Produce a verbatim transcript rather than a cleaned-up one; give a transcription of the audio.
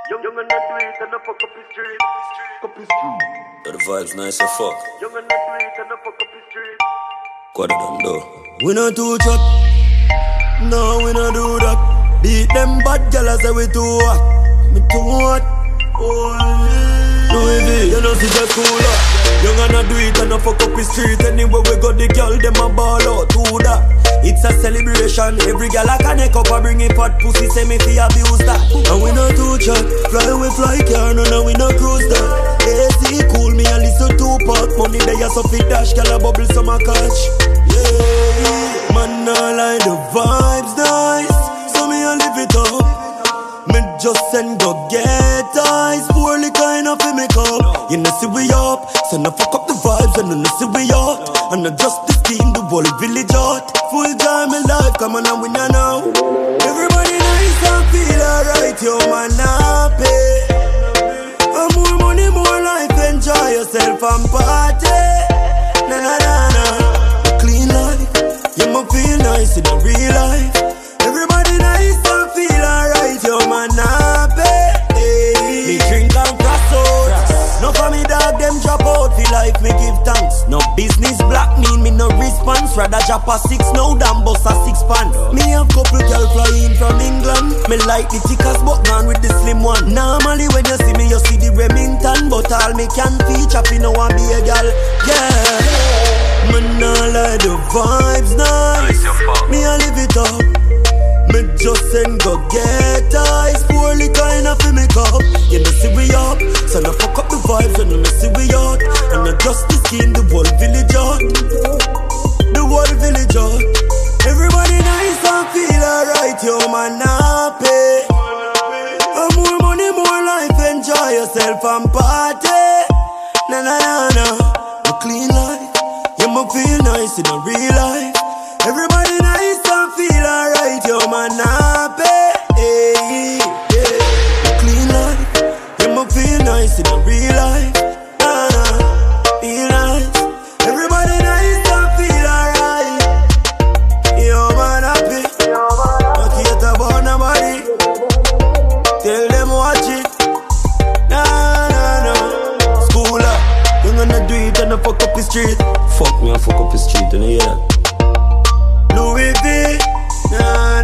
Young, young and not do it and I fuck up his street. Up his street. But the vibes nice as fuck. Young and not do it and I fuck up his street. Quad of them though. We not too chat. No, we not do that. Beat them bad gal say we too hot. Me too hot. Oh, Louis V, you know see just cool up. Young and I do it and I fuck up the street. Anywhere we go the girl them a ball out. Do that. It's a celebration. Every gal I connect up and bring in fat pussy. Say me fi abuse that. And we not too chat. Fly we fly car, no no we not cruise that. A C cool me a listen to Tupac. Money they a so fit dash, gal a bubble some a catch. Yeah, man I like the vibes nice. So me a live it up. Me just send go get eyes. Poorly kind of fi make up. You know see we up. So no fuck up the vibes and no see we out. And not just the team, the whole village out. Full time in life, come on and we know now. Everybody nice and feel alright, yo man happy. And more money, more life, enjoy yourself and party. Na na na na. A clean life, you must feel nice in a real life. Everybody nice and feel alright, yo man happy. Hey. Me drink and cross out. No for me dog, them drop out. Feel life, me give thanks. No business black mean me no response. Rather drop a six now than bust a six pants. Me have couple girl flying from England. Me like the thickest but gone with the slim one. Normally when you see me you see the Remington. But all me can feature fi no one be a girl. Yeah, me nah like the vibes nice. Me a live it up. Me just send go get eyes. Poorly kind of fi make up. You know see we up. So no fuck up the vibes and no see we out. And not just the scheme, the whole village out. The whole village out. Everybody nice and feel alright, yo man happy. And more money, more life, enjoy yourself and party. Na na na na. A clean life, you must feel nice in a real life. Everybody nice and feel alright, yo man happy. Hey, yeah. A clean life, you must feel nice in a real life. Na na, feel nice. Everybody nice and feel alright. Yo man happy. Don't care about nobody. Tell them watch it. Nah nah nah. School up, you gonna do it and I fuck up the street. Fuck me, I fuck up the street, and you hear that? Louis V, nah